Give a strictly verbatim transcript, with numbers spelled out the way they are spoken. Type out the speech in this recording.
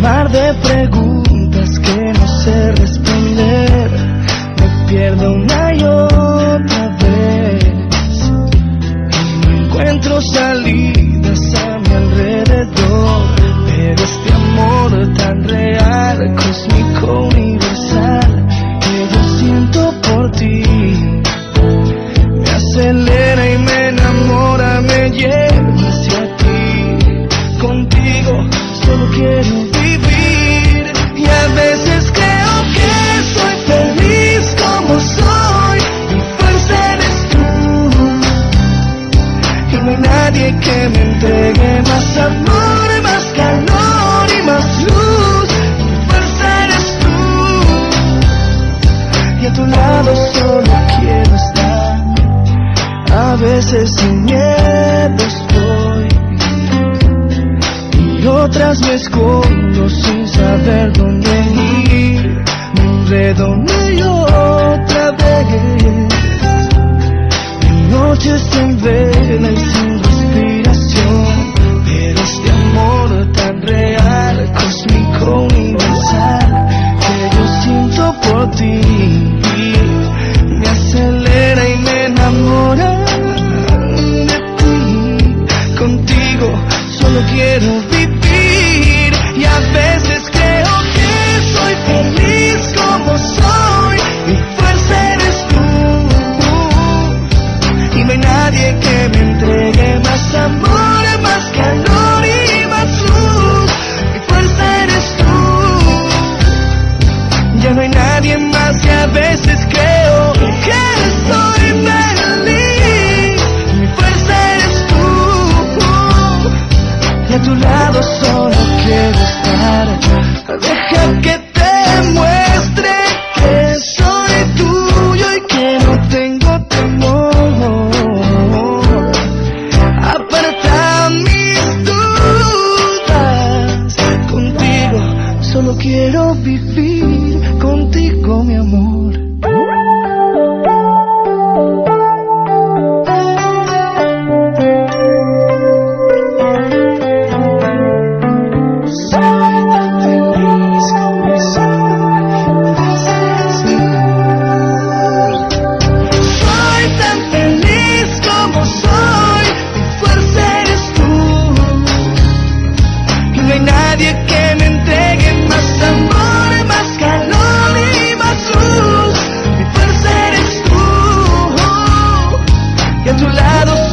mar de preguntas que no sé responder. Me pierdo una y otra vez y no encuentro salidas a mi alrededor. Pero este amor tan real, cósmico, universal, que yo siento por ti, me acelera y me enamora, me lleva hacia ti. Contigo solo quiero vivir y a veces creo que soy feliz como soy. Mi fuerza eres tú y no hay nadie que me entregue más amor, más calor y más luz. Mi fuerza eres tú y a tu lado solo quiero estar. A veces sin miedo estoy y otras me escondo sin saber dónde ir. Me enredo una y otra vez, en noches sin vela y sin respiración. Pero este amor tan real, cósmico, universal, que yo siento por ti, me acelera y me enamora de ti. Contigo solo quiero vivir y a veces creo que soy feliz como soy. Mi fuerza eres tú y no hay nadie que me entregue más amor, más calor y más luz. Mi fuerza eres tú, ya no hay nadie más y a veces creo que estoy feliz. Mi fuerza eres tú y a tu lado solo quiero estar. Deja que te muestre que soy tuyo y que no tengo temor. Aparta mis dudas, contigo solo quiero vivir, contigo mi amor. A tu lado